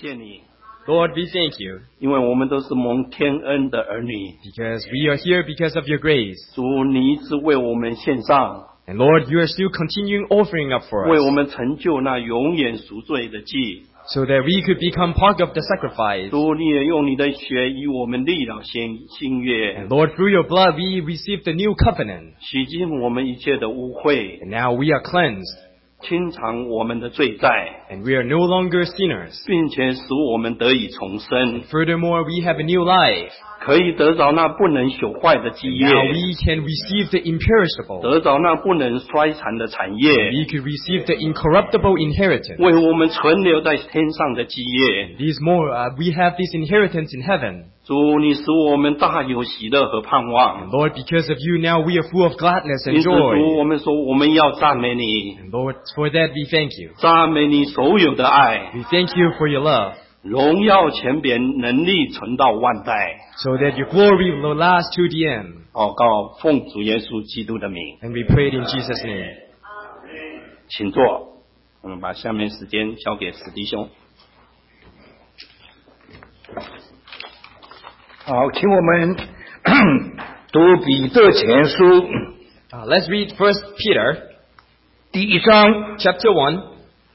谢你， Lord, we thank you 因为我们都是蒙天恩的儿女。 because we are here because of your grace. 主，你一直为我们献上， And Lord, you are still continuing offering up for 为我 us 们成就那永远赎罪的祭。 so that we could become part of the sacrifice. 主，你也用你的血与我们立了新约， And Lord, through your blood we received the new covenant. 洗净我们一切的污秽， And now we are cleansed 清偿我们的罪债， and we are no longer sinners. 并且使我们得以重生， Furthermore, we have a new life. 可以得着那不能朽坏的基业， Now we can receive the imperishable. 得着那不能衰残的产业， We could receive the incorruptible inheritance. 为我们存留在天上的基业。 These more, we have this inheritance in heaven. 主，你使我们大有喜乐和盼 And 望。 Lord, because of you now we are full of gladness 因 and 此，主， joy. 我们说我们要赞美你， And Lord, for that we thank you. 赞美你所有的爱， We thank you for your love, 荣耀权柄能力存到万代。 so that your glory will last to the end. 祷告，奉主耶稣基督的名， And we pray it in Jesus' name. 请坐。我们把下面时间交给史弟兄。 好，请我们读彼得前书 Let's read 1 Peter 第1章 chapter 1,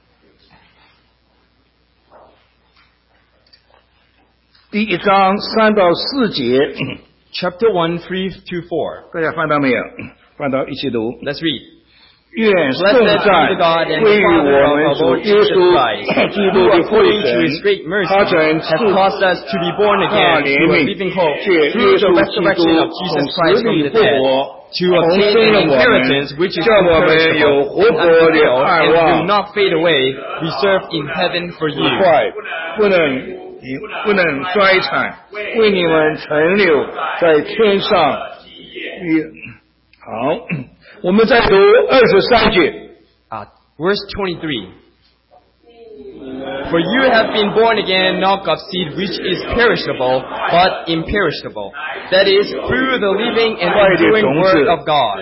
第1章3到4节， chapter 1, 3 to 4. 大家翻到没有？翻到一起读。 Let's read. 愿颂 Blessed be the God 赞 and 归 the 于 Father 我 of 们 our 主 Lord 耶 Jesus 稣 Christ, 基督 who 的父 according to His 神， great mercy 他曾 has 赐 caused us to be born 大 again 怜 to a 悯， living hope 借耶 through the 稣基 resurrection 督 of 从 Jesus 死 Christ from 里 the 复 dead, 活， to 重 obtain 生 an 了我们， inheritance which is 叫我们有 imperishable 活泼 and 的 unfulfilled 盼 and will 望， not fade away, reserved in heaven for 不 you. 坏，不能衰残，为你们存留在天上。好，我们再读23节。 Verse 23. For you have been born again, not of seed which is perishable, but imperishable. That is, through the living and enduring word of God.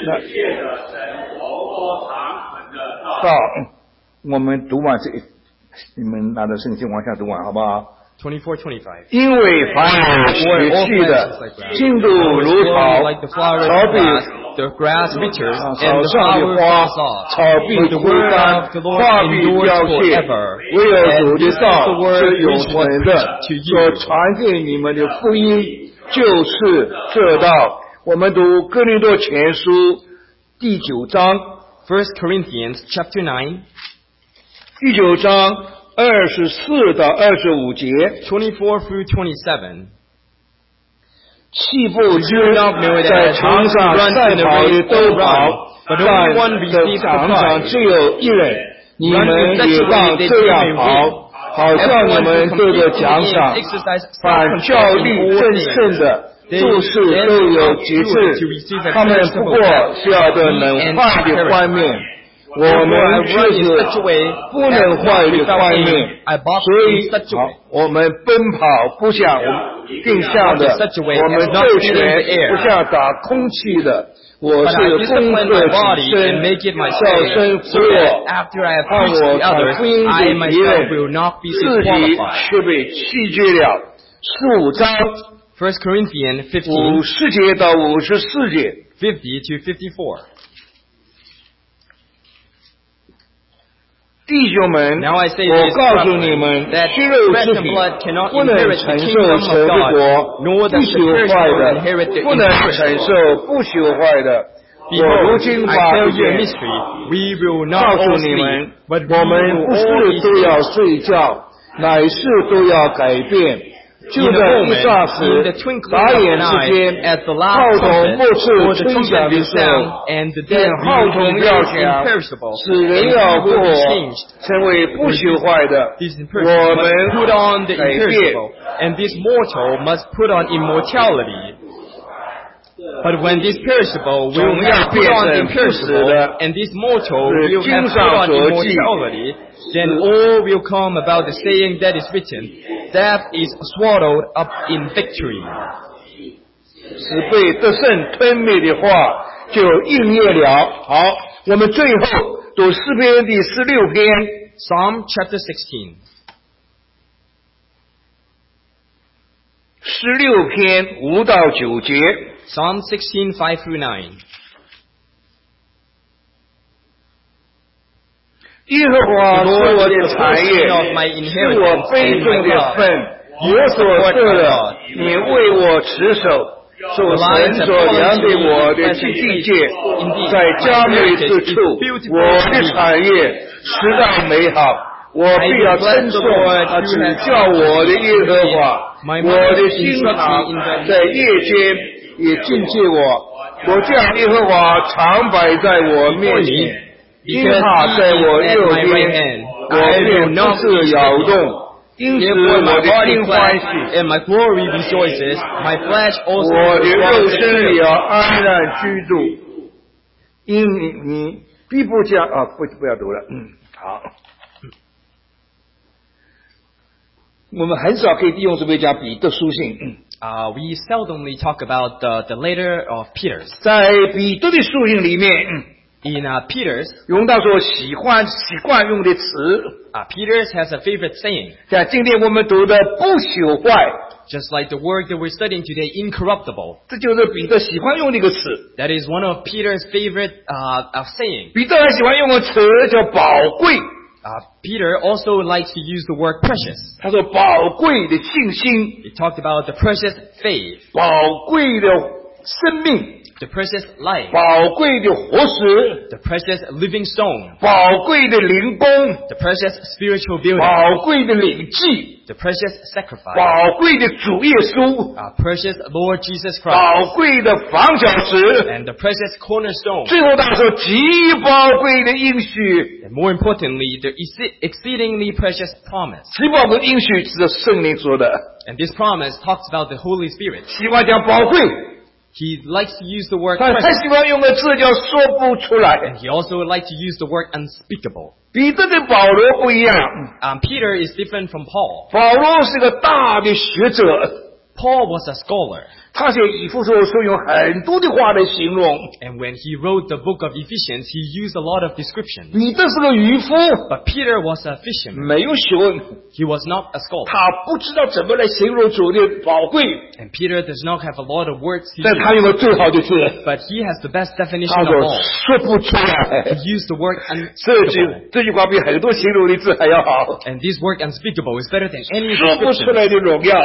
到我们读完这一，你们拿着圣经往下读完好不好？ 24-25. 因为凡有血气的，进度如草， like the flowers 草 of 必 grass, the grass withers, 草 and the 上的 flower 花， falls off. 草必 But the 枯 word 干， of the Lord 花必 endures 凋谢， forever. 唯有 And 主 this 的 is 道 the word 是永 which was 存的， preached to 所 you. 传给你们的福音就是这道。我们读哥林多前书第9章， 1 Corinthians chapter 9, 第9章24到25节。 24 through 27. 气不知 not know that 在场上赛跑的都跑， but only one 在 receives the 场上 prize. 只有一人。你们也当这样跑，好叫你们得个奖赏。凡效力正胜的，做事都有节制。他们不过是要得能坏的冠冕，我们却是不能坏的冠冕。所以，好，我们奔跑不像定向的，我们斗拳不像打空气的。我是 But I 攻 discipline 克 my 己 body 身， and make it my 叫 slave, 身服 so that 我， after I have 让 preached 我 to 传 others, 福音 I 给别 myself 人， will not be 自己 disqualified. 却被弃绝了。15章 1 Corinthians 15, 50节到54节。 50 to 54. 弟兄们， Now I say 我 this, 告诉 brethren, 你们， that 血肉 flesh 之 and 体 blood cannot 不能 inherit 承 the 受 kingdom 神 of 的 God, 国， nor 不 does the 朽坏 perishable 的 inherit the 不能承 imperishable. 受不朽坏的。我如 Behold, 今 I 把 tell 一 you a 点 mystery. We will 告 not 诉 all 你 sleep, 们， but we 我们 will 不 all 是 be 都要 saved. 睡觉，乃是都要改变。就 In a 在一 moment, 霎 in the 时， twinkling 眨 of 眼 an 之 eye, 间， at the 号 last 筒 trumpet, 末次 for the 吹 trumpet 响的 will 时候 sound, and the 见 dead 号 will 筒 be 要 raised 响， imperishable, 使人 and 要 we 过 will be changed. 成为不朽坏的。 This 我 imperishable 们 must put on the 改变 imperishable, and this mortal must put on immortality. But when this perishable will 总要 have put on the 变成不死的， imperishable, and this mortal 是 will 经 have put 上 on 所记， immortality, then all will come about the saying that is written, death is swallowed up in victory. 使被得胜吞灭的话就应验了。好，我们最后读诗篇第16篇。 Psalm chapter 16. 16篇5到9节。 Psalm 16, 5 through 9. 耶和华是我的产业，是我杯中的份，我所得的，你为我持守。受神所量给我的地界，在佳美之处，我的产业实当美好。我必要称颂指教我的耶和华，我的心肠在夜间也境界我。我将耶和华常摆在我面前，因他在我右边，我便不致摇动。因此我的心欢喜 and my glory rejoices, my flesh also 我的肉身也要安然居住。因你必不将不要读了。好。我们很少可以利用这边讲彼得书信。 We seldomly talk about the letter of Peter's. 在彼得的书信里面 In Peter's, 用到说习惯用的词。 Peter's has a favorite saying. 像今天我们读的不朽坏 Just like the word that we're studying today, incorruptible. 这就是彼得喜欢用的一个词。 That is one of Peter's favorite saying. 彼得还喜欢用个词叫宝贵。 Peter also likes to use the word precious. 他说宝贵的信心。 He talked about the precious faith. 宝贵的生命。 The precious life. 宝贵的活石。 The precious living stone. 宝贵的灵宫。 The precious spiritual building. 宝贵的灵祭。 The precious sacrifice. 宝贵的主耶稣。 Precious Lord Jesus Christ. 宝贵的房角石。 And the precious cornerstone. 最后他说极宝贵的应许。 And more importantly, the exceedingly precious promise. 极宝贵的应许是圣灵说的。 And this promise talks about the Holy Spirit. 喜欢讲宝贵。 He likes to use the word 他 precious. 喜欢用个字叫说不出来。 And he also would like to use the word unspeakable. 彼得的保罗不一样。 Peter is different from Paul. 保罗是个大的学者。 Paul was a scholar. 他写以弗所书用很多的话来形容。 And when he wrote the book of Ephesians, he used a lot of descriptions. 彼得是个渔夫。 But Peter was a fisherman. 没有学问。 He was not a scholar. 他不知道怎么来形容主的宝贵。 And Peter does not have a lot of words to 但他用了最好的字。 But he has the best definition 他 of 说 all. 说不出来。 He used the word unspeakable. 这句话比很多形容的字还要好。 And this word unspeakable is better than any 说不出 description. 来的荣耀。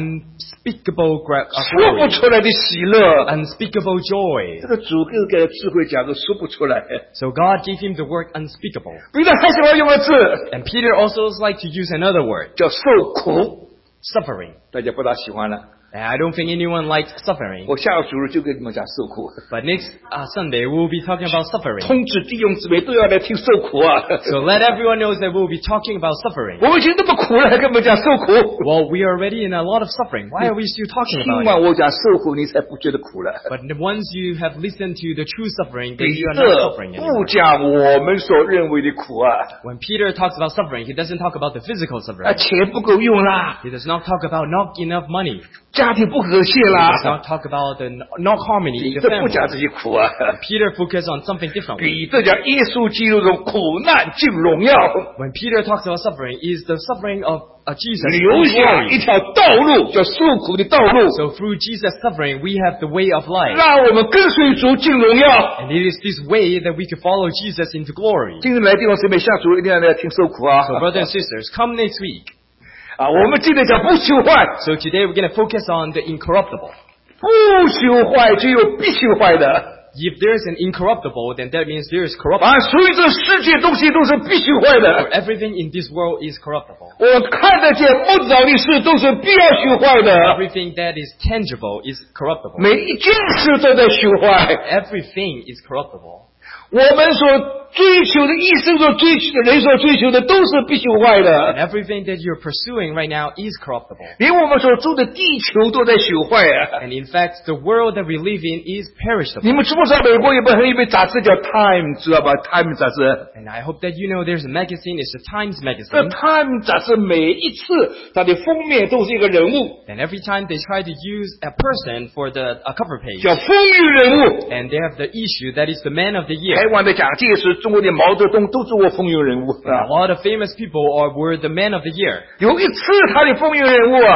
Unspeakable 说不 glory. 出来的喜乐。 Unspeakable joy. 这个主给他智慧讲的说不出来。 So God gave him the word unspeakable. 彼得还喜欢用个字。 And Peter also likes to use another word. 叫受苦。 Suffering. 大家不大喜欢了。 And I don't think anyone likes suffering. 我下个主日就跟你们讲受苦。 But next Sunday we will be talking about suffering. 通知弟兄姊妹都要来听受苦啊。 So let everyone know that we will be talking about suffering. 我们已经这么苦了，还跟我们讲受苦。 Well, we are already in a lot of suffering. Why are we still talking 听 about 完 it? 我讲受苦，你才不觉得苦了。 But once you have listened to the true suffering, then 彼 you are 得 not suffering 不 anymore. 讲我们所认为的苦啊。 When Peter talks about suffering, he doesn't talk about the physical 啊， suffering. 钱不够用啦， He does not talk about not enough money. 家庭不和谐 He does 啦。 not talk about the not harmony in 彼 the 得不讲 family. 这些苦啊。 Peter focused on something different. 彼得讲耶稣基督从苦难进荣耀， When Peter talks about suffering, is the suffering of Jesus. 留下一 glory. 条道路，叫受苦的道路， So through Jesus' suffering, we have the way of life. 让我们跟随主进荣耀。 And it is this way that we can follow Jesus into glory. 今天来弟兄姊妹下主一定要来听受苦啊！ So brothers and sisters, come next week. 啊，我们今天讲不朽坏， So today we're going to focus on the incorruptible. 不朽坏只有必朽坏的。 If there is an incorruptible, then that means there is corruptible. 啊，所以这世界东西都是必朽坏 For 的。 everything in this world is corruptible. 我看得见摸得着的事都是必要朽坏的， Everything that is tangible is corruptible. 每一件事都在朽坏。 Everything is corruptible. 我们所追求的，一生所追求的，人所追求的，都是必朽坏 And 的。 everything that you're pursuing right now is corruptible. 连我们所住的地球都在朽坏啊！ And in fact, the world that we live in is perishable. 你们知不知道美国有一本杂志叫《Time》，知道吧？《Time》杂志。 And I hope that you know there's a magazine, it's the Times 这《 magazine. Time》杂志每一次它的封面都是一个人物， And every time they try to use a person for the cover page. 叫风云人物。 And they have the issue that is the man of the year. 台湾的蒋介石、中国的毛泽东都是我风云人物 And a 啊。 lot of famous people were the man of the year. 有一次他的风云人物啊，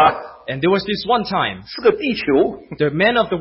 And there was this one time, 是个地球。 the man of the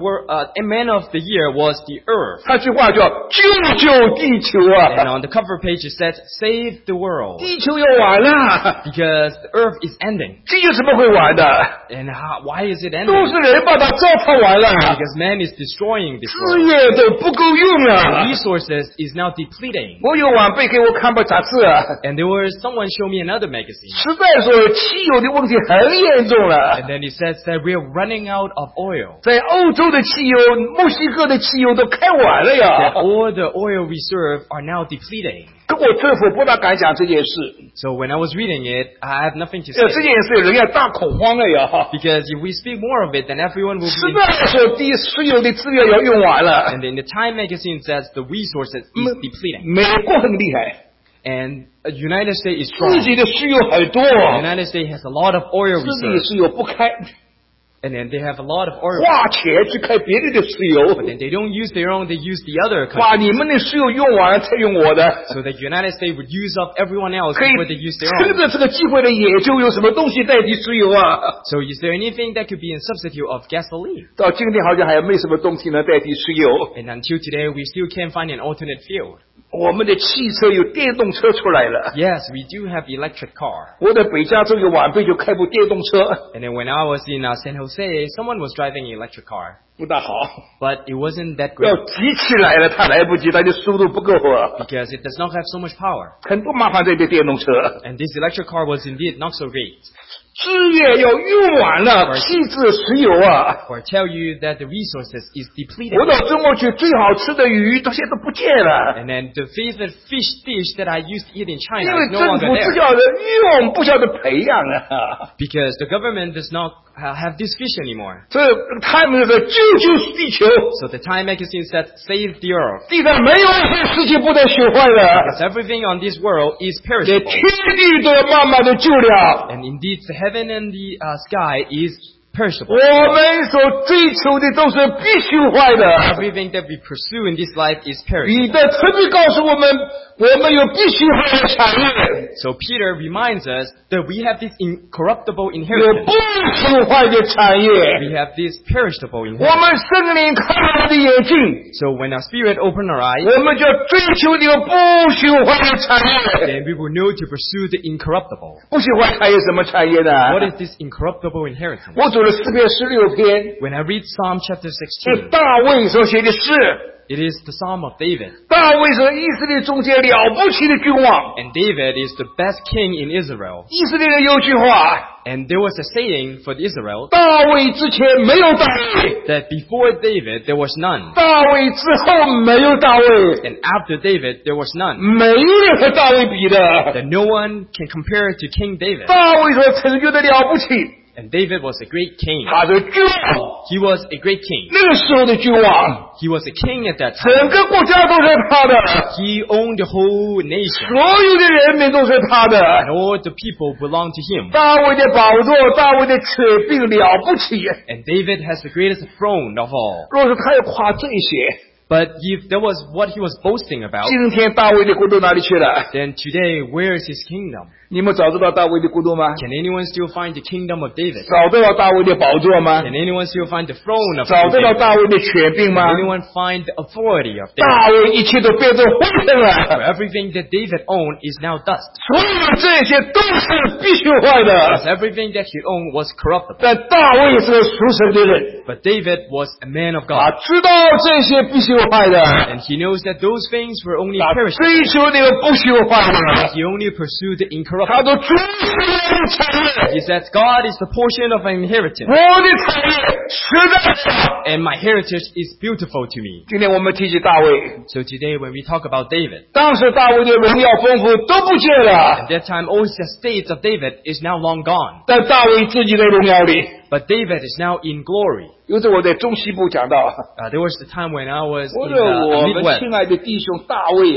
year was the earth. 他这句话叫救救地球 And 啊！ on the cover page it said, save the world. 地球要完了， Because the earth is ending. 这有什么会完的？ And why is it 都 ending? 是人把它糟蹋完了， Because man is destroying this 资 world. 源都不够用了。 Resources is now depleting. 我有晚辈给我看本杂志啊， And there was someone show me another magazine. 实在说汽油的问题很严重了。 And then he says that we are running out of oil. 在欧洲的汽油、墨西哥的汽油都开完了 That 呀。 all the oil reserve are now depleting. 可我政府不大敢讲这件事， So when I was reading it, I have nothing to 这 say. 件事人家大恐慌了呀。 Because if we speak more of it, then everyone will 实 be 在说，第石油的资源要用完了。 And in the Time magazine says the resources is depleting. 美国很厉害， And United States is 自 strong. 己的石油很多， United States has a lot of oil 自己 reserves. 石油不开， And then they have a lot of oil. 花钱去开别人的石油， But then they don't use their own, they use the other 把 country. 你们的石油用完了才用我的。 So the United States would use up everyone else 可以 before they use their 趁 own. 着这个机会呢，也就有什么东西代替石油啊？ So is there anything that could be in substitute of gasoline? 到今天好像还没什么东西能代替石油。 And until today, we still can't find an alternate fuel. 我们的汽车有电动车出来了。 Yes, we do have electric car. 我在北加州有晚辈就开部电动车， And then when I was in San Jose, someone was driving an electric car. 不大好。 But it wasn't that 要 great 急起来了，它来不及，它的速度不够啊， because it does not have so much power. 很多麻烦在这电动车。 And this electric car was indeed not so great. 资源要用完了，弃置石油啊！ For I tell you that the resources is depleting. 我到中国去，最好吃的鱼到现在都不见了， And then the favorite fish that I used to eat in 因 China 为 is no 政 longer 府只 there. 晓得用，不晓得培养啊。 Because the government does not have this fish anymore. 所以他们说救救地球， So the Time magazine said, save the earth. 地上没有一件事情不能学坏的， Because everything on this world is 连 perishable. 天地都要慢慢的救了。 And indeed, the heaven and the sky is perishable. 我们所追求的都是必须坏的。 Everything that we pursue in this life is 彼 perishable. 得特别告诉我们，我们有必须坏的产业， So Peter reminds us that we have this incorruptible 有 inheritance. 不须坏的产业。 We have this perishable 我 inheritance. 们圣灵开我们的眼睛， So when our spirit open our eyes, 我们就追求那个不须坏的产业。 then we will know to pursue the incorruptible. 不须坏产业什么产业呢？ What is this incorruptible inheritance? 我读了诗篇16篇， When I read Psalm chapter 是 16, 大卫所写的诗。 it is the Psalm of David. 大卫是以色列中间了不起的君王。 And David is the best king in Israel. 以色列人有句话： And there was a saying for Israel 大卫之前没有大卫， that before David there was none. 大卫之后没有大卫， And after David there was none. 没有人和大卫比的。 That no one can compare to King David. 大卫所成就的了不起， And David was a great king. 他是君王， He was a great king. 那个时候的君王， He was a king at that 整 time. 个国家都是他的， He owned the whole nation. 所有的人民都是他的。 And all the people belonged to him. 大卫的宝座，大卫的权柄了不起。 And David has the greatest throne of all. 若是他要夸这些， But if that was what he was boasting about, 今天大卫的国度哪里去了？ then today where is his kingdom? 你们找得到大卫的国度吗？ Can anyone still find the kingdom of David? 找得到大卫的宝座吗？ Can anyone still find the throne of 找得到 David? 大卫的权柄吗 Can？anyone find the authority of David? 大卫一切都变成灰尘 For 了， everything that David owned is now dust. 所有这些都是必须坏 Because 的。 everything that he owned was corruptible. 但大卫是个属神的人， But David was a man of 他 God. 知道这些必须坏的， And he knows that those things were only 他 perishable. 追求那个不须坏的， He only pursued the 他 incorruptible. 都追求那个产业。 He says, God is the portion of an inheritance. 我的产业实在是。 And my heritage is beautiful to me. 今天我们提起大卫， So today when we talk about David, 当时大卫的荣耀丰富都不见了 at，that time all the states of David is now long gone. 在大卫自己的荣耀里。 But David is now in glory. 有次我在中西部讲到， There was the time when I was 我 in 说我们 Midwest. 亲爱的弟兄大卫，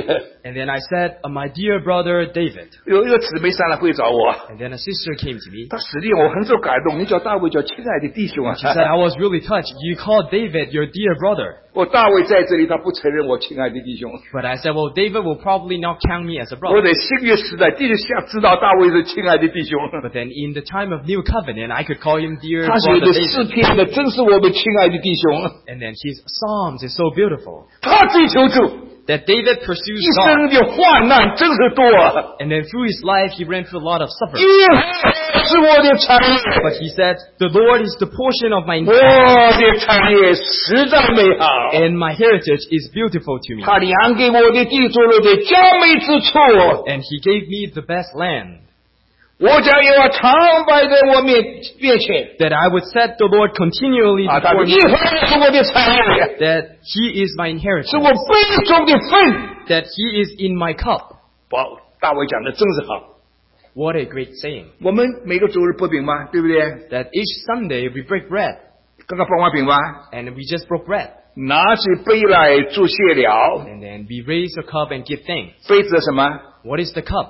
And then I said, my dear brother David. 有一个姊妹上来会找我， And then a sister came to me. 她使令我很受感动。你叫大卫叫亲爱的弟兄啊！ She said, I was really touched. You called David your dear brother. 我大卫在这里，他不承认我亲爱的弟兄。 But I said, well, David will probably not count me as a 我 brother. 在新约时代，第一下知道大卫是亲爱的弟兄。 But then in the time of New Covenant, I could call him dear 他写 brother 的诗 David. 篇呢，真是我们亲爱的弟兄。 And then his Psalms is so beautiful. 他追求主， That David pursues 一 God. 生的患难真是多啊！ And then through his life, he ran through a lot of suffering. 耶和华是我的产业， But he said, the Lord is the portion of my 我 inheritance, 的产业实在美好。 and my heritage is beautiful to me. 他量给我的地做了的佳美之处， And he gave me the best land, 我将耶和华常摆在我面前。 that I would set the Lord continually 啊，他 before 说 me, 耶和华是我的产业， that he is my 是 inheritance, 我杯中的分。 that he is in my cup. 哇，大卫讲的真是好。 What a great saying. 我们每个周日剥饼嘛，对不对？ That each Sunday we break bread, 刚刚剥完饼吧， and we just broke bread. 拿起杯来祝谢了。 And then we raise a cup and give thanks. 杯子什么？ What is the cup?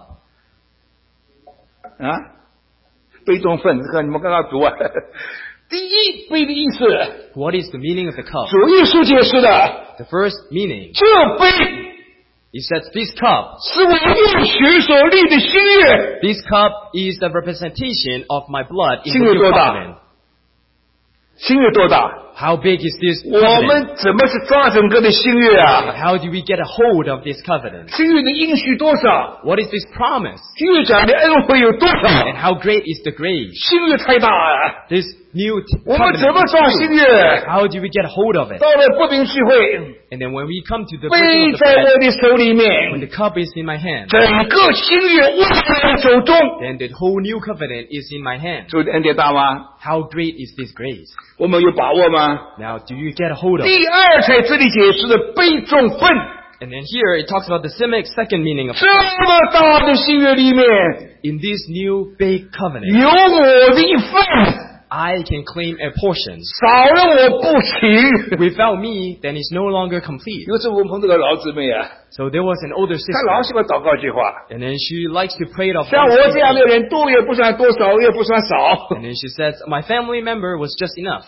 啊，杯中分，这个你们刚刚读啊。第一杯的意思， What is the meaning of the cup? 主耶稣解释的， The first meaning, 这杯 he says this cup, 是我用血所立的新约。 this cup is the representation of my blood in the 新约 new 多大？ covenant. 新约多大？ How big is this 我 covenant? 们怎么是抓整个的新约啊？ How do we get a hold of this covenant? 新约的应许多少？ What is this promise? 新约讲的恩惠有多 And 少？ how great is the grace? 新约太大啊！ This new 我们怎 covenant 么 is 抓新 huge. 约？ How do we get a hold of it? 到了不明聚会， And then when we come to the 杯 breaking of the 在 bread, 我的手里 when 面， the cup is in my hand, 整个新约握在我手中。 then the whole new covenant is in my hand. 主的恩典大吗？ How great is this grace? 我们有把握吗？ Now, do you get a hold of it? 第二才这里解释的杯中分， And then here it talks about the second meaning of 这么大的新约里面， in this new big covenant. 有我的一份， I can claim a portion. 少了我不行。 Without me, then it's no longer complete. 有时我们碰这个老姊妹啊， So there was an older 她老 sister, 喜欢祷告一句话， and then she likes to pray it off. 像我这样的人，多也不算多，少也不算少。 And then she says, my family member was just enough.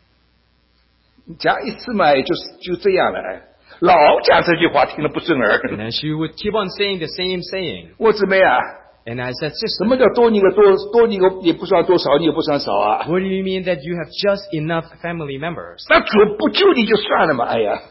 讲一次嘛，就这样了。老讲这句话，听了不顺 And 耳。 then she would keep on saying the same saying. 我姊妹啊， And I said, 什 sister, 么叫多你个多？多你个也不算多，少你也不算少啊。 what do you mean that you have just enough family members? 那主不救你就算了嘛，哎呀，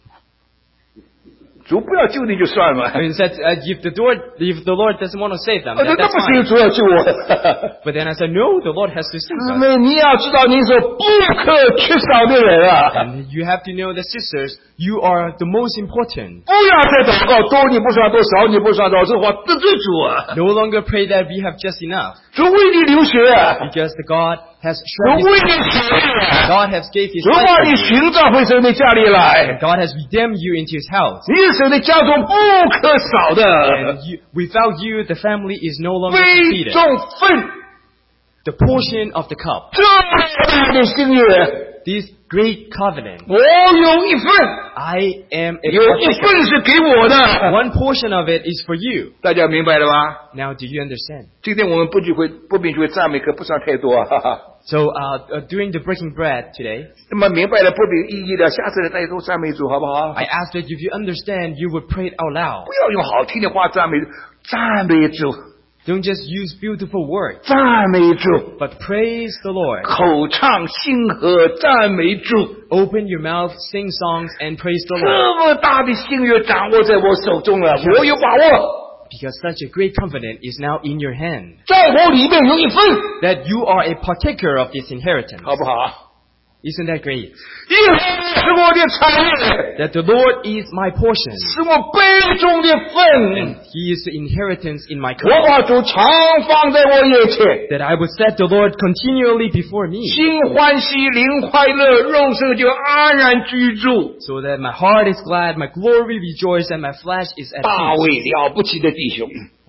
主不要救你就算了嘛。 And he said, if the Lord doesn't want to save them, 那 then 那 that's 不 fine. 行，主要救我。 But then I said, no, the Lord has to save 姊 us. 妹，你要知道，你是不可缺少的人啊！ And you have to know that, sisters, you are the most important. 不要再祷告多你不算多，少你不算少，这话得罪主啊！ No longer pray that we have just enough, 主为你流血啊， because the God has 主 shed his 为你死啊， God has gave his 主 life 把 for 你 you. 寻到回神的家里来， God has redeemed you into his house. 你是神的家中不可少的 And without you, the family is no longer 杯 completed. 中分， The portion of the cup, 这么大的心愿， this great covenant, 我有一份， I am a 有一 partaker. 份是给我的， One portion of it is for you. 大家明白了吗？ Now, do you understand? 今天我们不必聚会赞美可不算太多，哈哈。 So, during the breaking bread today, 那么明白了不比意义的，下次大家都赞美主，好不好？ I ask that if you understand, you would pray it out loud. 不要用好听的话赞美，赞美主， Don't just use beautiful words, 赞美主， but praise the Lord. 口唱心和赞美主。 Open your mouth, sing songs, and praise the 这 Lord. 么大的心愿掌握在我手中了，我有把握， Because such a great covenant is now in your hand. 在我里面有一份， That you are a partaker of this inheritance. 好不好？ Isn't that great? 耶和华是我的产业， That the Lord is my portion. 是我杯中的份， He is the inheritance in my 我 cup. 把主常放在我眼前， That I would set the Lord continually before me. 心欢喜，灵快乐，肉身就安然居住。 So that my heart is glad, my glory rejoices, and my flesh is at 大 peace. 卫了不起的弟兄，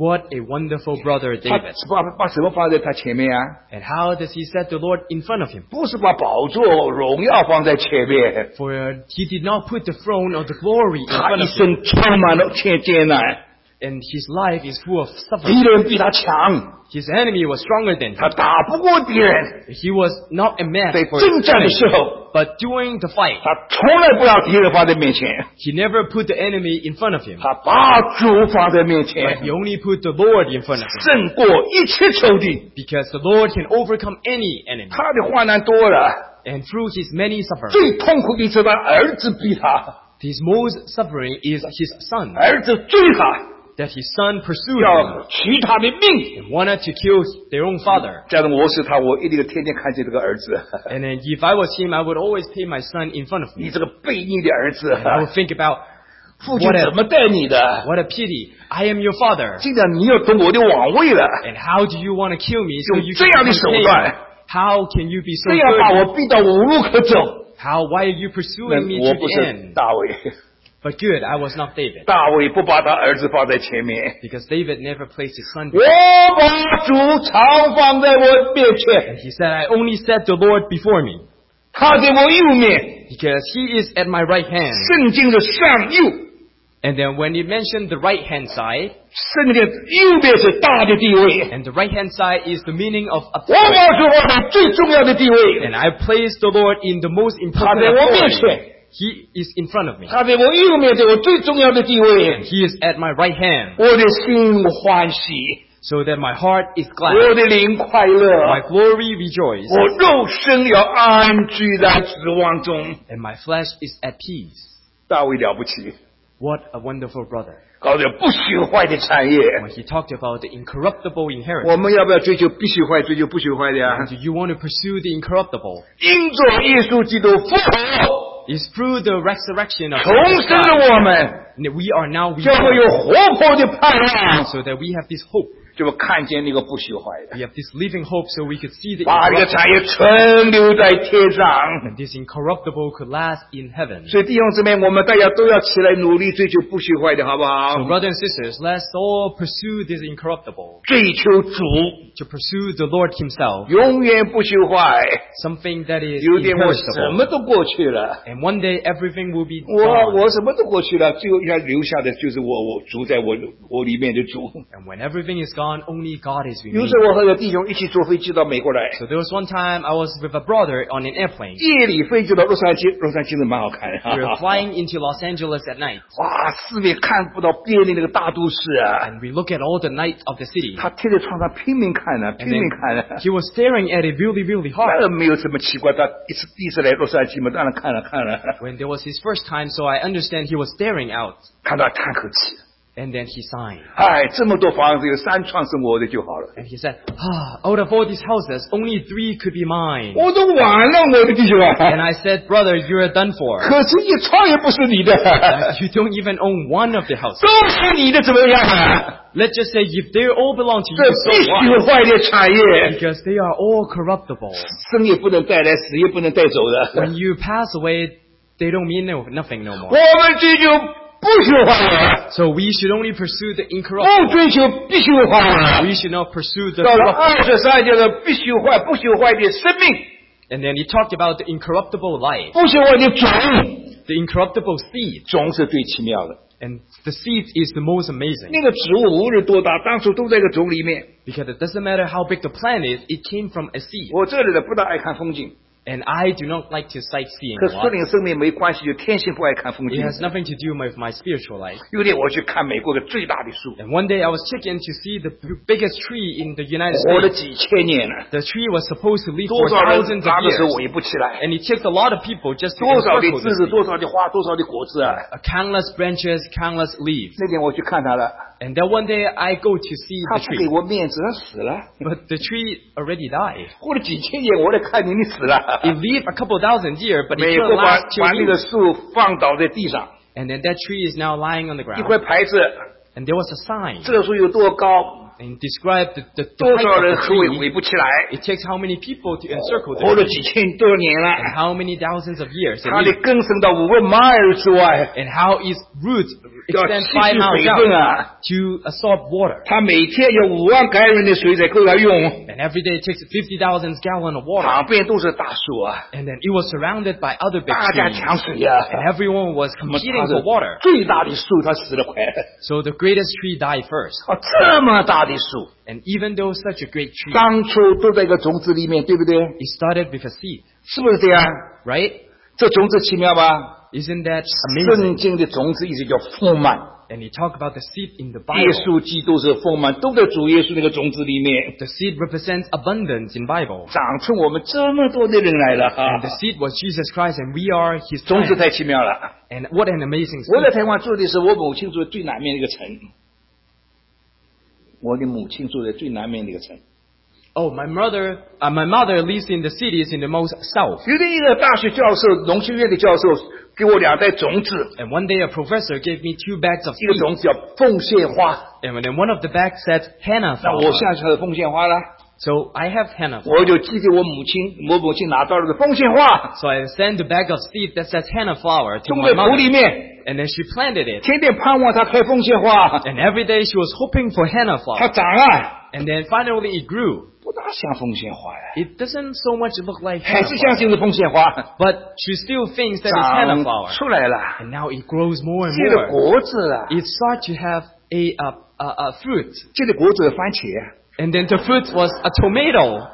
What a wonderful brother 他 David. 把什么放在他前面啊？ And how does he set the Lord in front of him? 不是把宝座、荣耀放在前面， For he did not put the throne of the glory in 他 front 一 of him. 生充满了艰难， And his life is full of 敌 suffering. 人比他强， His enemy was stronger than 他 him. 打不过敌人。 He was not a match 在 for 征 his 战的 enemy. 时候， But during the fight, 他从来不让敌人放在面前， he never put the enemy in front of him. 他把主放在面 But 前， he only put the Lord in front of him. 胜过一切仇敌。 Because the Lord can overcome any enemy. 他的患难多了， And through his many sufferings, 最痛苦的是他儿子逼他， his most suffering is his son. 儿子追他， That his son pursued him 要取他的命。 and wanted to kill their own father. 假如我是他，我一定天天看见这个儿子。 And then if I was him, I would always pay my son in front of me. 你这个悖逆的儿子， And I would think about, 父亲怎么待你的？ what a pity, I am your father. 竟然你要懂我的王位了， And how do you want to kill me so 用 you 这 can 样的手 pay 段 me? How can you be so 这样把 good? 我逼到无路可走。 How, why are you 那 pursuing me 我 to 不 the 是 end? 大卫， But good, I was not David. 大卫不把他儿子放在前面。 Because David never placed his son 我 before. 把主常放在我面前， And he said, I only set the Lord before me. 他在我右面， Because he is at my right hand. 圣经的上右， And then when he mentioned the right hand side, 圣经的右边是大的地位， and the right hand side is the meaning of 我把 authority. 主放在最重要的地位， And I placed the Lord in the most 他 important 在我面 authority. 前， He is in front of me. 他在我右面，在我最重要的地位， He is at my right hand. 我的心欢喜， So that my heart is 我 glad. 的灵快 My 乐， glory rejoices. 我肉身要安居在指望中。 And my flesh is at peace. 大卫了不起， What a wonderful brother. 搞点不朽坏的产业。 When he talked about the incorruptible 我 inheritance. 们要不要追求必须坏，追求不朽坏的呀？ Do you want to pursue the incorruptible? 因着耶稣基督复活， It's through the resurrection of 重 Jesus 生的 Christ 我们， that we are now 就会 reborn. 有活泼的盼望， So that we have this hope. 就会看见那个不朽坏的， We have this living hope so we could see the 把这个 incorruptible. 产业存留在天上。 And this incorruptible could last in heaven. 所以弟兄姊妹，我们大家都要起来努力追求不朽坏的，好不 So 好？ brothers and sisters, let's all pursue this incorruptible. 追求主， To pursue the Lord himself. 永远不朽坏。 Something that is 有一天我什 imperishable. 么都过去了， And one day everything will be 我 gone. 什么都过去了，最后要留下的就是我主在我里面的主。 And when everything is gone, only God is 有 remaining. 时候我和个弟兄一起坐飞机到美国来， So there was one time I was with a brother on an airplane. 夜里飞机到洛杉矶，洛杉矶真的蛮好看的。 We were flying into Los Angeles at night. 哇，四面看不到边的那个大都市啊！ And we look at all the nights of the city. 他贴在床上拼命看呢、拼 And 命 then 看呢、 he was staring at it really, really hard. 那没有什么奇怪，他第一次来洛杉矶嘛，当然看了， When there was his first time, so I understand he was staring out. 看到叹口气， And then he sighed. 哎，这么多房子有3幢是我的就好了。 And he said, out of all these houses, only 3 could be mine. 我都完了，我的弟兄 And 啊！ I said, brother, you're done for. 可是一幢也不是你的， You don't even own one of the houses. 都是你的，怎么样啊？ Let's just say if they all belong to 这 you, 必 so what? 须坏的产业， Because they are all corruptible. 生也不能带来，死也不能带走的。 When you pass away, they don't mean nothing no 我 more. 们追求不朽坏的， So we should only pursue the 不 incorruptible. 追求必朽坏的。 We should not pursue the 到了 corruptible. 23节的必朽坏、不朽坏的生命， And then he talked about the incorruptible life, 不朽坏的种， the incorruptible seed. 种是最奇妙的。 And the seed is the most amazing. 那个植物无论多大，当初都在一个种里面。 Because it doesn't matter how big the plant is, it came from a seed. 我这里的不大爱看风景， And I do not like to sightseeing 和 a 属 lot. 灵生命没关系，就天性不爱看风 It 景。 has nothing to do with my spiritual life. 有一天我去看美国的最大的树， And one day I was checking to see the biggest tree in the United 活了 States. 几千年了， The tree was supposed to live 多 for 少人 thousands 拿 of 的时候 years. 围不起来， And it takes a lot of people just to 多少的 encircle 枝 this 子， tree. 多少的花，多少的果子啊！ Countless branches, countless leaves. 那天我去看它了， And then one day I go to see 它 the 不给 tree. 我面子，它死了。 But the tree already died. 过了几千年，我来看你，你死了。 It lived a couple thousand years, but it 美 couldn't 国把 last 2 那个 years. 树放倒在地上， And then that tree is now lying on the 一块 ground. 牌子， And there was a sign. 这个树有多高， And described the 多 height 少 of 人 the 围 tree. 围不起来， It takes how many people to encircle 活 the 了 tree. 几千多年 And 了， how many thousands of years. 它的根伸到5万 mile 之外， And how its roots extend 5 水 miles 分 out 啊， to absorb water. 它每天有5万加仑的水才够它用， And every day it takes 50,000 gallons of water. 旁边都是大树啊， And then it was surrounded by other big 大家 trees. 抢水呀、 And everyone was 那么 competing 它 for 的 water. 最大的树它死得快， So the greatest tree died first. 这么大的树， And even though such a great tree, 当初都在一个种子里面，对不对？ it started with a seed, 是不是这样？ right? 这种子奇妙吧？ Isn't that 圣 amazing? 经的种子意思叫丰满， And you talk about the seed in the 耶 Bible. 稣基督是丰满，都在主耶稣那个种子里面 The seed represents abundance in Bible. 长出我们这么多的人来了 And the 啊！ seed was Jesus Christ and we are his 种子 plant. 太奇妙了。 And what an amazing 我在 seed. 台湾住的是我母亲住的最南面的一个城，我的母亲住在最南面的一个城。 Oh, my mother lives in the cities in the most south. 有的一个大学教授，农学院的教授，给我2袋种子， And one day a professor gave me 2 bags of 一个 seeds. 种子叫凤仙花， And then one of the bags said henna 那我 flower. 现在就是凤仙花了， So I have henna 我 flower. 就寄给我母亲，我母亲拿到了个凤仙花， So I sent a bag of seed that says henna flower to 种 my 在土里 mother. 面， And then she planted it. 天天盼望它开凤仙花， And every day she was hoping for henna 它 flower. 长啊， And then finally it grew. 不大像凤仙花呀， It doesn't so much look like 还 henna 是相 flower. 信是凤仙花， But she still thinks that it's henna 长 flower. 出来了， And now it grows more and 结了 more. 果子了， It started to have a fruit. 结了果子番茄。 And then the fruit was a tomato.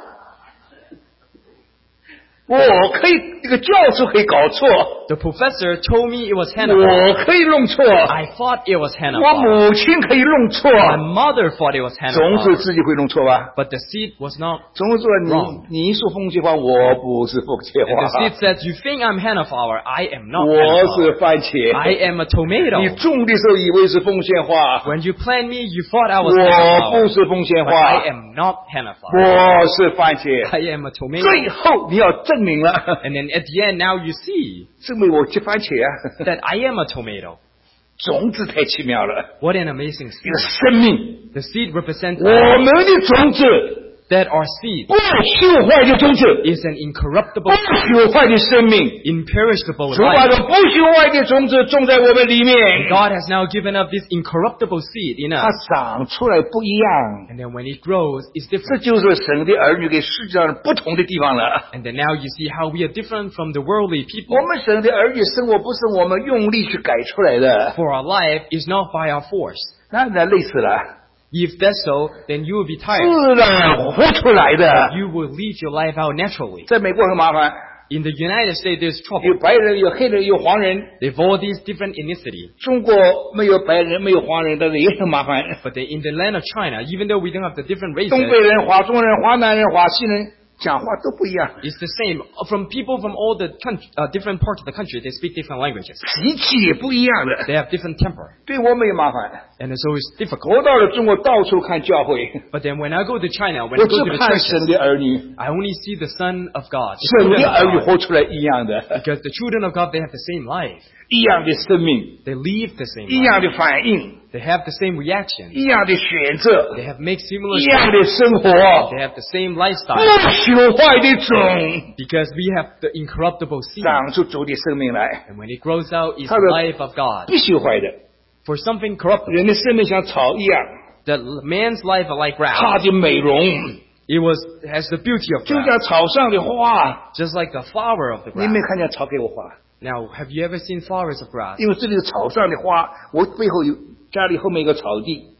我可以，这个教授可以搞错， The professor told me it was henna 我 flower. 可以弄错， I thought it was henna 我 flower. 母亲可以弄错， My mother thought it was henna 种子 flower. 自己会弄错吧？ But the seed was not. 种子说 Wrong. 你说凤仙花，我不是凤仙 And the 花 seed，said, you think I'm henna flower. I am not 我 henna 是 flower. 番茄。 I am a tomato. 你种的时候以为是凤仙花， When you plant me, you thought I was henna 我不 flower. 是凤仙 But 花， I am not henna flower. 我是番茄。 I am a tomato. 最后你要证明了， And then at the end, now you see 证明我是番茄啊！ that I am a tomato. 种子太奇妙了， What an amazing 一个 seed. 生命， The seed represents 我们的种子 that our seed 不朽坏的种子， is an 不 incorruptible, 朽坏的生命。 imperishable 主把 life. 这不朽坏的种子种在我们里面， God has now given up this incorruptible seed in 它 us. 长出来不一样。 And then when it grows, it's 这 different. 就是神的儿女跟世界上不同的地方了。 And then now you see how we are different from the worldly people. 我们神的儿女生活不是我们用力去改出来的， For our life is not by our force. 那累死了， If that's so, then you will be tired. 自然活出来的。 You will live your life out naturally. 在美国很麻烦， In the United States, there's 有 trouble. 白人，有黑人，有黄人。 They've all these different ethnicity. 中国没有白人，没有黄人，但是也很麻烦。 But then in the land of China, even though we don't have the different 东 races, 北人、华中人、华南人、华西人讲话都不一样， it's the same. From people from all the different parts of the country, they speak different languages. 脾气也不一样的， They have different temper. 对我们也麻烦。 And so it's difficult. 我到了中国，到处看教会， But then when I go to China, when I 我 go 只 to the 看神 churches, 的儿女， I only see the Son of God. 神 The 的 children 儿女 of God. 活出来一样的， Because the children of God, they have the same life. 一样的生命， They live the same 一 life. 样的反应， They have the same reaction. 一样的选择， They have make similar 一样 choices. 的生活， They have the same 不 lifestyle. 朽坏的种， Because we have the incorruptible seed. 长出主的生命来， And when it grows out, it's 它的 the life of God. 不朽坏的。 For something corruptible, 人的生命像草一样， that man's life are like grass. 它的美容 It has the beauty of 就 grass. 像草上的花。 Just like the flower of the 你没 grass. 看见草给我花？ Now, have you ever seen flowers of grass? 因为这里是草上的花，我背后有家里后面有个草地，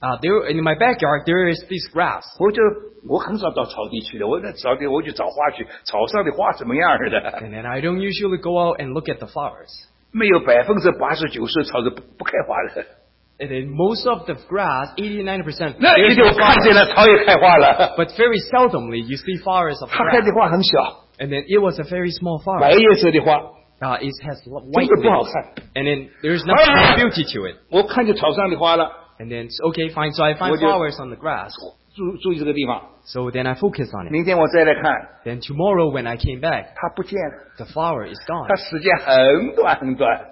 In my backyard, there is this grass. 我很少到草地去的，我在草地我去找花去，草上的花怎么样的？ And then I don't usually go out and look at the flowers. 没有89%草是不开花的， And then most of the grass, 89%, 那 there's 你就 no 看见 flowers. 了草也开花了。 But very seldomly you see flowers of 它开 grass. 的花很小， And then it was a very small 白 flower. 颜色的花， It has 真 white 的不好 leaves. 看。 And then there's nothing beauty to it. 我看见草上的花了， And then, okay, fine. So I find 我就- flowers on the grass. 注意这个地方。 So then I focus on it. 明天我再来看， Then tomorrow when I came back, 它不见了， the flower is gone. 它时间很短很短。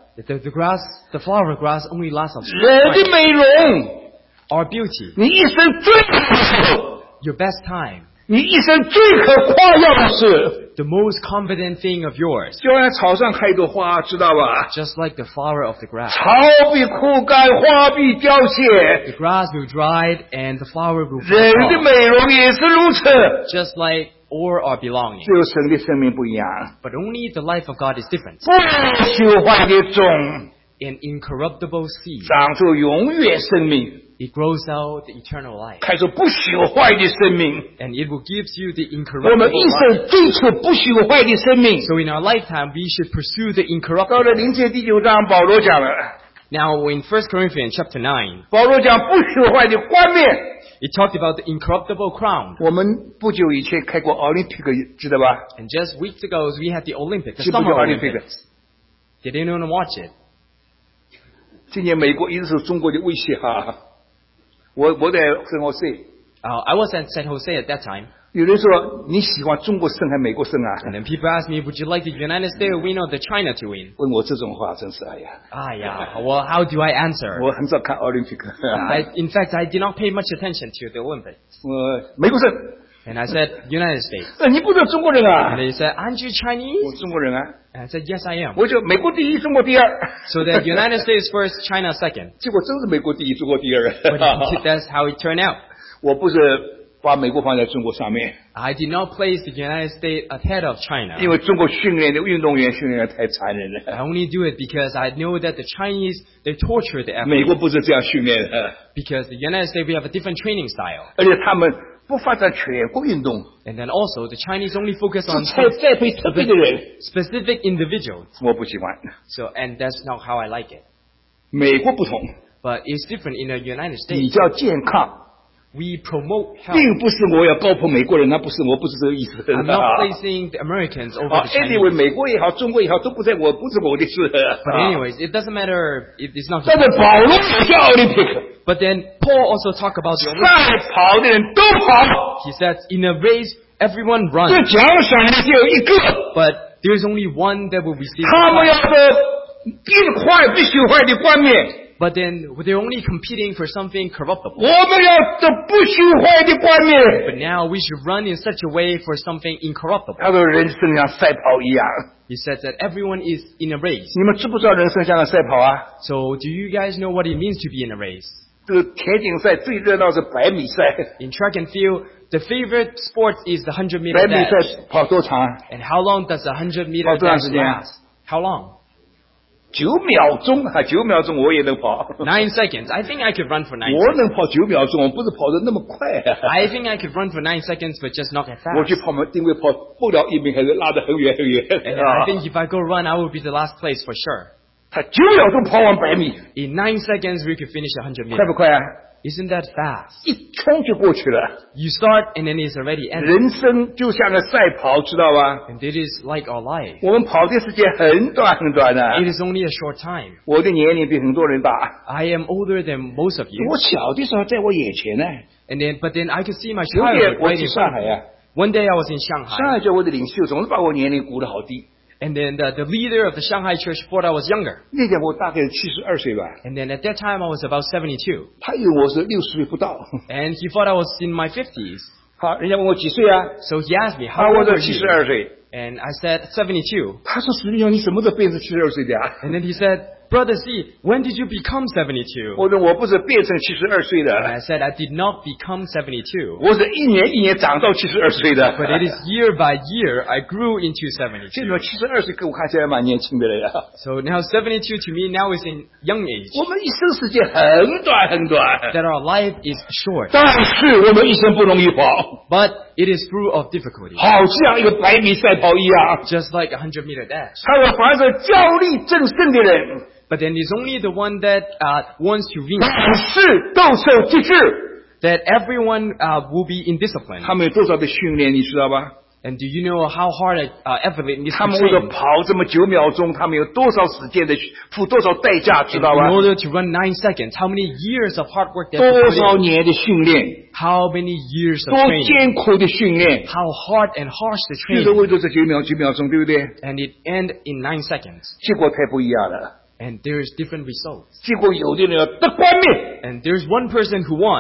The flower grass only lasts a 人 short 的 time. 美容， Our beauty, 你一生最好的时候， your best time, 你一生最可夸耀的事， the most confident thing of yours. 就像草上开一朵花，知道吧？ Just like the flower of the grass. 草必枯干，花必凋谢， The grass will dry and the flower will 人的 fall. 美容也是如此。 Just like or our belonging. 只有神的生命不一样， But only the life of God is different. 不朽坏的种 An incorruptible seed. 长出永远生命， It grows out the eternal life. 开出不朽坏的生命。 And it will give you the 我们 incorruptible 一 life. 生追求不朽坏的生命。 So in our lifetime, we should pursue the 到 incorruptible. 了临界第9章，保罗讲了， Now in 1 Corinthians chapter 9, 保罗讲不朽坏的冠冕。 it talked about the incorruptible crown. 我们不久以前开过奥林匹克，知道吧？ And just weeks ago, we had the Olympics, the 记不记 Summer 奥林匹克？ Olympics. Did anyone watch it? 今年美国一直是中国的威胁哈。我在圣何塞， I was at San Jose at that time. 有人说你喜欢中国胜还是美国胜啊？ And then people asked me, would you like the United States to win or the China to win? 问我这种话，真是哎呀！ Yeah. Well, how do I answer? 我很少看奥林匹克。 In fact, I did not pay much attention to the Olympics. 美国胜。 And I said, United States. 你不是中国人啊 And？they said, aren't you 我 Chinese? 中国人啊。 And I said, yes, I am. 我就美国第一，中国第二。 So the United States first, China second. 结果真是美国第一，中国第二。 But that's how it turned out. 我不是把美国放在中国上面， I did not place the United States ahead of China. 因为中国训练的运动员训练得太残忍 I 了。 only do it because I know that the Chinese, they torture the 美 athletes. 国不是这样训练的， Because the United States, we have a different training style. 而且他们不发展全国运动， And then also, the Chinese only focus 是 on 栽培特别的人。 specific individuals. 我不喜欢。 So, and that's not how I like it. 美国不同， But it's different in the United 比 States. 较健康， We promote health. 并不是我要高捧美国人，那不是，我不是这个意思。 I'm not placing the Americans over the anyway， Chinese. 美国也好，中国也好，都不是我的事。 But anyways, it doesn't matter. It's not 但 just. 是保罗也叫奥林匹克， But then Paul also talked about the Olympics. 赛跑的人都跑， He says, in a race, everyone 这 runs. 奖赏的只有一个。 But there's only one that will receive 他们 the 要 prize. 的变坏必朽坏的冠冕， But then they're only competing for something corruptible. 我们要的不朽坏的冠冕。 But now we should run in such a way for something incorruptible. 他说人生像赛跑一样， He says that everyone is in a race. 你们知不知道人生像个赛跑啊？ So do you guys know what it means to be in a race? 这个田径赛最热闹是100米赛， In track and field, the favorite sport is the 100-meter 100米 dash. 赛跑多长 And how long does the 100-meter 跑多长 dash 时间 last? How long? ？9秒钟啊，9秒钟我也能跑。 9 seconds. I think I could run for 9 我 seconds. 能跑9秒钟，我不是跑得那么快啊。 I think I could run for 9 seconds, but just not that 我去 fast. 跑定位跑不了1米，还是拉得很远很远 And I think if I go run, I will be the last place for sure. 他9秒钟跑完100米， In 9 seconds, we could finish 100 快 meters. 不快啊？ Isn't that fast? 一冲就过去了。 You start and then it's already ended. 人生就像个赛跑，知道吧？ And it is like our life. 我们跑的时间很短很短的。 It is only a short time. 我的年龄比很多人大。 I am older than most of you. 我小的时候在我眼前呢。 But then I could see my 有 childhood 点我 right 去 in 上 front 海 of me. 呀， One day I was in 上 Shanghai. 海教会的领袖总是把我年龄估得好低。 And then the leader of the Shanghai church thought I was younger. 那天我大概72岁吧， And then at that time I was about 72. 他以为我是60岁不到。 And he thought I was in my 50s. 好，人家问我几岁啊？ So he asked me, 啊， how 我 old 说 are you? 72岁。 And I said, 72. 他说史密兄，你什么时候变成72岁的啊？ And then he said, Brother Z, when did you become 72? 我说我不是变成72岁 And 的， I said, I did not become 72. 我是一年一年长到72岁的。 But it is year by year I grew into 这 72. 个72岁跟我看起来蛮年轻的了呀。 So now 72 to me now is in young age. 我们一生时间很短很短， That our life is short. 但是我们一生不容易跑， But it is full of difficulty. 好像一个100米赛跑一样。 Just like a 100-meter dash. 他说，凡是较力争胜的人， But then it's only the one that wants to win. 凡事斗受机制。 That everyone will be in discipline. 他们有多少的训练，你知道吧？ And do you know how hard effort is 他 to 们为了 train? 跑这么9秒钟，他们有多少时间的付多少代价，知道 In 吧？ order to run 9 seconds, how many years of hard work they 多 have to 少 put in? 年的训练， How many years of 多 training? 艰苦的训练， How hard and harsh the 就是 training? 为了这9秒钟，对不对？ And it end in 9 seconds. 结果太不一样了。 And there's different results. 结果有的人要得冠冕， And there's one person who won.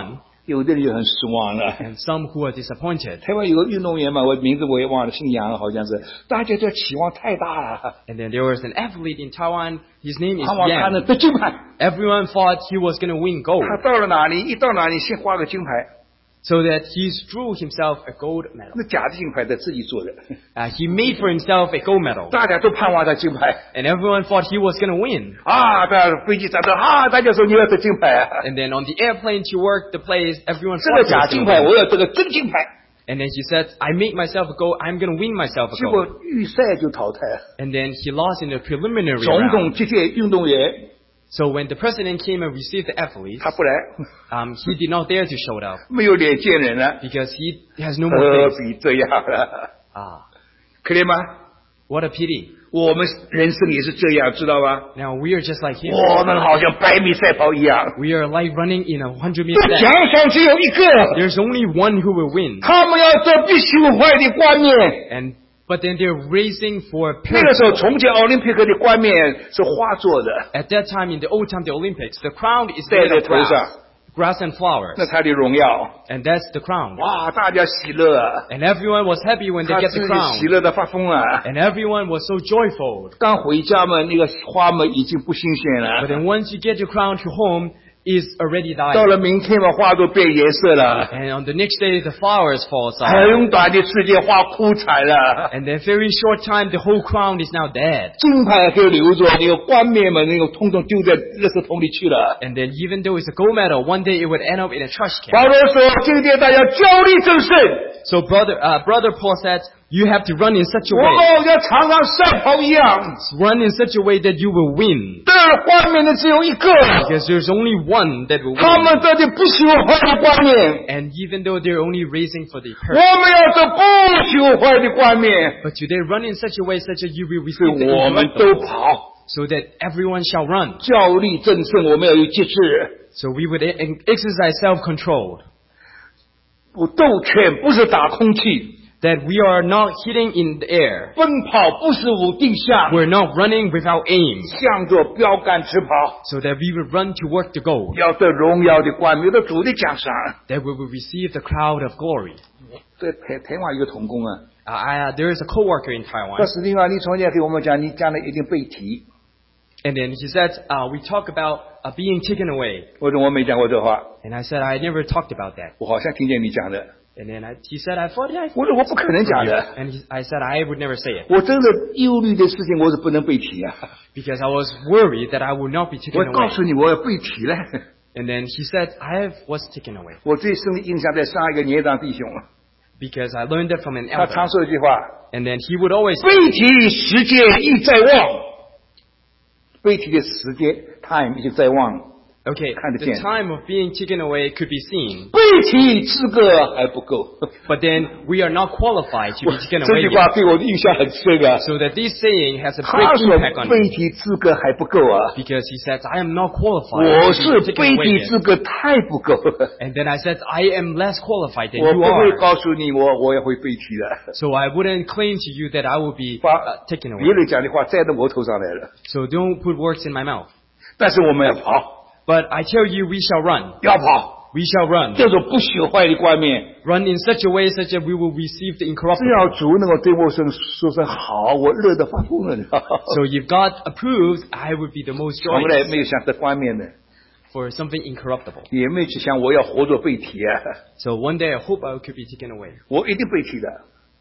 有的人就很失望了。 and some who are disappointed. 台湾有个运动员嘛，我名字我也忘了，姓杨好像是，大家对期望太大了， And then there was an athlete in Taiwan, his name is 盼望他能 Yang. 得金牌。 Everyone thought he was going to win gold, 他到了哪里，一到哪里先画个金牌， so that he drew himself a gold medal. 那假的金牌他自己做的， He made for himself a gold medal, 大家都盼望他金牌 and everyone thought he was going to win. 啊！到飞机站到啊，大家说你要得金牌啊！ And then on the airplane to work the place, everyone 这 thought 个 he 假 was 金 going 牌， to 我 win. 要这个真金牌， And then he said, I made myself a gold, I'm going to win myself a 结果 gold. 预赛就淘汰了。 And then he lost in the preliminary 总 round. 统接见运动员， So when the president came and received the athletes, 他不来， he did not dare to show up 没有脸见人了， because he has no more 何 face. 必这样了？ Ah, 可怜吗？ what a pity. 我们人生也是这样，知道吧？ Now we are just like him. 我们好像100米赛跑一样， We are like running in a 100-meter 这 dash. 奖赏只有一个， There's only one who will win. 他们要这必朽坏的冠冕。 But then they're racing for 那个时候， perishable. 从前奥林匹克的冠冕是花做的， At that time, in the old time, the Olympics, the crown is 戴 made 在 of 头上， grass and flowers. 那他的荣耀。 And that's the crown. 哇，大家喜乐啊！ And everyone was happy when they 他 get 自 the 己 crown. 喜乐的发疯啊！ And everyone was so joyful. 刚回家嘛，那个花嘛已经不新鲜 But 了。 then once you get your crown to home, it's already 到 dying. 了明天嘛，花都变颜色了， And on the next day, the flowers fall aside. 很短的时间花枯残了。 And then very short time, the whole crown is now dead. 金牌还留着，那个冠冕嘛，那个通通丢在垃圾桶里去了。 And then even though it's a gold medal, one day it would end up in a trash can. 保罗说：“今天大家焦虑争胜， So brother Paul said, you have to run in such a 我 way, 们要常常赛跑一样。 run in such a way that you will win. 得冠冕的只有一个， Because there's only one that will 他 win. 们得的不朽坏的冠冕， And even though they're only racing for the 我 purse, 们要得不朽坏的冠冕， but today run in such a way such that you will 是 receive the 我们都 incorruptible, 跑。 so that everyone shall run. 教力正胜，我们要有节制。 So we would exercise self-control, 不斗拳不是打空气， that we are not hitting in the air. 奔跑不是无定向， We're not running without aim, 向着标杆直跑， so that we will run to work the goal, 要得荣耀的冠冕，得主的奖赏。 that we will receive the crown of glory. 在台湾有个童工啊， There is a co-worker in 说 Taiwan, 实际话，你从前给我们讲，你将来一定背题。 and then he said, we talk about being taken away. 我说我没讲过这话， And I said, I never talked about that. 我好像听见你讲的。 And then he said, I thought, yeah, 我说我不可能讲的， And I said, I would never say it. 我真的忧虑的事情我是不能背题啊。 Because I was worried that I would not be 我 taken 告 away. 诉你，我要背题了。 And then he said, I was taken away. 我最深的印象在上一个年长弟兄， Because I learned that from an 他常 elder. 说一句话： And then he would always 背题时间已在望，背题的时间 time 已经在望， okay, 看得 the 见。 time of being taken away could be seen. 背题资格还不够。 But then we are not qualified to be taken 这 away 句话 yet. 对我的印象很深啊。 So that this saying has a 他 great 说 impact on 背 me. 题资格还不够啊， Because he said, I am not qualified 我 to 是 be 背 taken away 题 yet. 资格太不够了。 And then I said, I am less qualified than 我 you 不会 are. 告诉你我也会背题的， So I wouldn't claim to you that I will be 把 taken 别 away. 人讲的话栽到我头上来了。 So don't put words in my mouth. 但是我们要跑， But I tell you, we shall run. 要跑， We shall run. 这种不朽坏的冠冕， Run in such a way such that we will receive the 只 incorruptible. 要主能够对我说声好，我乐得发疯了。你知道 So if God approves, I would be the most 从来 joyous 没有想得冠冕的， for something incorruptible. 也没有去想我要活着背题啊， So one day I hope I could be taken away. 我一定背题的。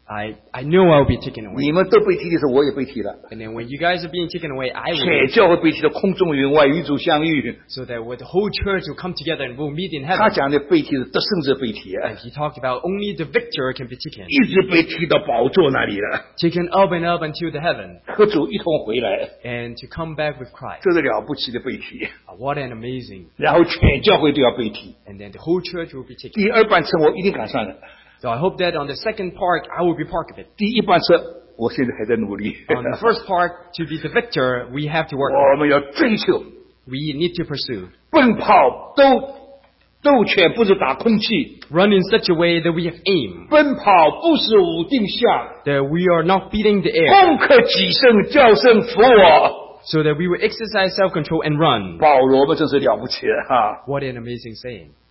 I know I will be taken away. 你们都背题的时候，我也背题了。 And then when you guys are being taken away, I 全 will. 教会背题的空中云外与主相遇。 So that with the whole church will come together and we'll meet in 他 heaven. 讲的背题是得胜者背题啊 And，he talked about only the victor can be taken. 一直被提到宝座那里了， Taken up and up until the heaven. 和主一同回来， And to come back with Christ. 这是了不起的背题。 What an amazing. 然后全教会都要背题。 And then the whole church will be taken. 第二班车我一定赶上了， So I hope that on the second part, I will be part of it. 第一班车我现在还在努力。 On the first part, to be the victor, we have to work 我 hard. 们要追求 We need to pursue. 奔跑，斗拳不是打空气， Run in such a way that we have aim. 奔跑不是无定向， That we are not beating the air. 攻克己胜，叫胜服我。 So that we will exercise self-control and run. 保罗们真是了不起了哈！ What an amazing saying.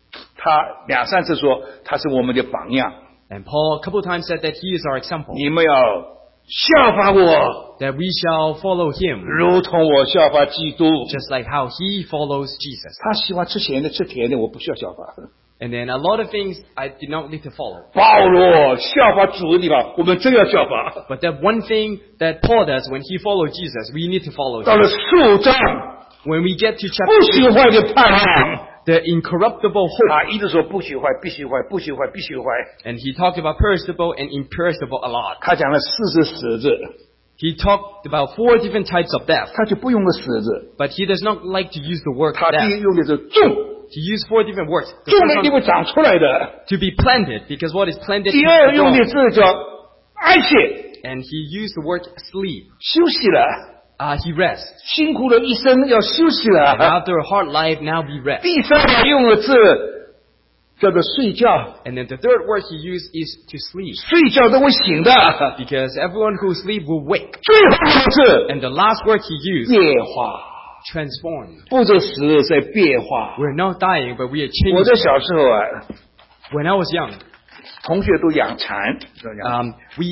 他2-3次说他是我们的榜样， And Paul a couple times said that he is our example, 你们要效法我， that we shall follow him, 如同我效法基督。 just like how he follows Jesus. 他喜欢吃咸的吃甜的，我不需要效法。 And then a lot of things I did not need to follow. 保罗效法主的地方，我们真要效法。 But that one thing that Paul does when he followed Jesus, we need to follow 到 him. 了16章， When we get to 不 chapter 许坏的盼望， the incorruptible hope, 他一直说不许坏，必须坏，不许坏，必须坏。 and he talked about perishable and imperishable a lot. 他讲了4次死字， He talked about 4 different types of death, 他就不用了死字， but he does not like to use the word 他第 death. 一用的是种， He used 4 different words. The 种 first 了一定 one, 会长出来的。 to be planted, because what is planted 第 is 二用的 grown. 字叫安息， And he used the word sleep. 休息了， He rests. 辛苦了一生要休息 And 了。 after a hard life, now we rest. 第三个用的字叫做睡觉， And then the third word he used is to sleep, 睡觉都会醒的。 because everyone who sleep will wake. 最后一个字 And the last word he used, 变化， transform. 不是死，在变化。 We're not dying, but we are 我 changing. 在小时候啊， When I was young, 同学都养蚕，知道吗？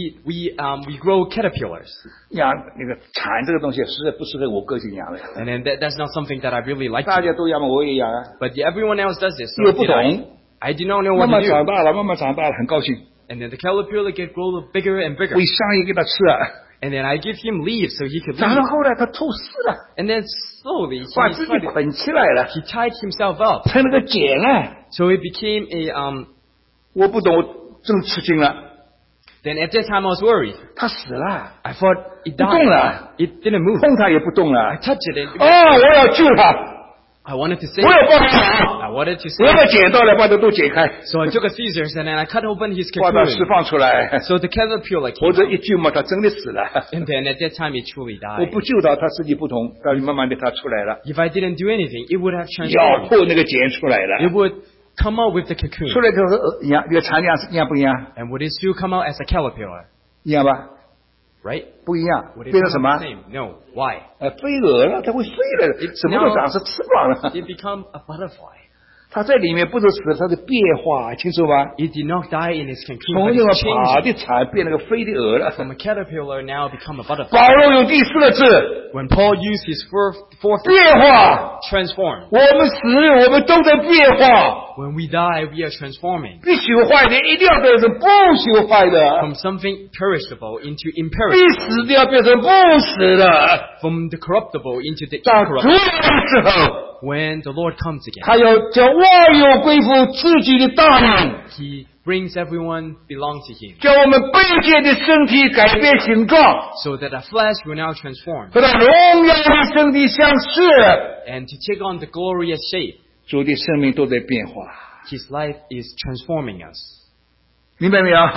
we grow caterpillars. 养那个蚕这个东西实在不适合我个性养的， And then that's not something that I really like 大 to 家 do. 都养嘛，我也养啊。 But everyone else does this. 又 So 不 did I. 懂， I did not know 慢 what 慢 to 长 do. 大了，慢慢长大了，很高兴。 And then the caterpillar grow bigger and bigger. 喂香叶给他吃啊， And then I give him leaves so he could 长到 leave. 后来他吐丝了， And then slowly 把自己 he 捆起来了， tied himself up. 成了个茧啊！ So it became a 我不懂，我真吃惊了， then at that time I was worried. 他死了， I thought it 不动 died. 了， It didn't move. 碰他也不动 I 了。 touched it and 哦，我要救他， I wanted to 我 save 要 it. 帮他， I wanted to 我 save 把 it. 剪刀来把它都解开， So I took a scissors and then I cut open his 把它释 cocoon. 放出来。 So the caterpillar 或 came 者 out. 一救嘛，他真的死了。 And then at that time it truly 我 died. 不救他，他自己不同，但是慢慢的他出来了， If I didn't do anything, it would have 咬 transformed. 破那个茧出来 It 了。 would come out with the cocoon. 出来之后一样，这个产量是一样不一样？ And would it still come out as a caterpillar? 一样吧？ Right? 不一样， Would it 变成 come 什 out 么 the？same? No. Why? 飞蛾了，它会飞了，什么都长，是翅膀了。 It become a butterfly. 它在里面不是死，它是变化，清楚吗？ It did not die in its cocoon, 从 but 这个 it's 爬 changing. 的蚕变那个飞的蛾了。 From a caterpillar now become a butterfly. 保罗有第4个字， When Paul used his fourth 变化。 transform. 我们死，我们都在变化。 When we die, we are transforming 必须坏的一定要变成不朽坏的， from something perishable into 必 imperishable, 死的要变成不死的。 from the corruptible into the 到主 incorruptible. 来的时候， When the Lord comes again, 他要叫万有归服自己的大能， He brings everyone belong to Him, 叫我们卑贱的身体改变形状， so that our flesh will now transform 和他荣耀的身体相似。 and to take on the glorious shape. 主的生命都在变化， His life is transforming us. 明白没有？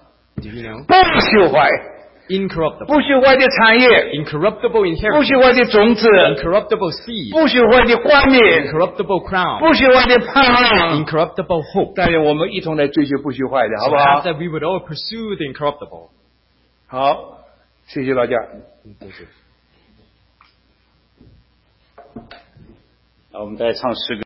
Do you know? 不朽坏， Incorruptible. 不朽坏的产业， Incorruptible 不 inheritance. 朽坏的种子， Incorruptible seed. 不朽坏的冠冕， Incorruptible 不 crown. 朽坏的盼望。 Incorruptible hope. 但愿我们一同来追求不朽坏的，好 So 不好？ that we would all pursue the incorruptible. 好，谢谢大家。好，我们再唱诗歌。